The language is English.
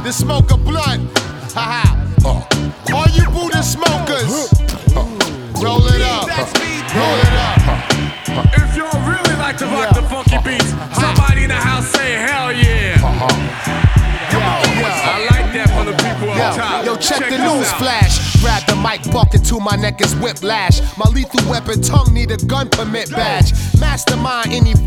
to smoke a blunt. Haha. All you Buddha smokers, roll it up. Roll it up. If y'all really like to rock the funky beats, somebody in the house say hell yeah. I like that for the people up top. Yo, check the this news out. flash. Grab the mic, barking to my neck is whiplash. My lethal weapon tongue need a gun permit badge. Mastermind any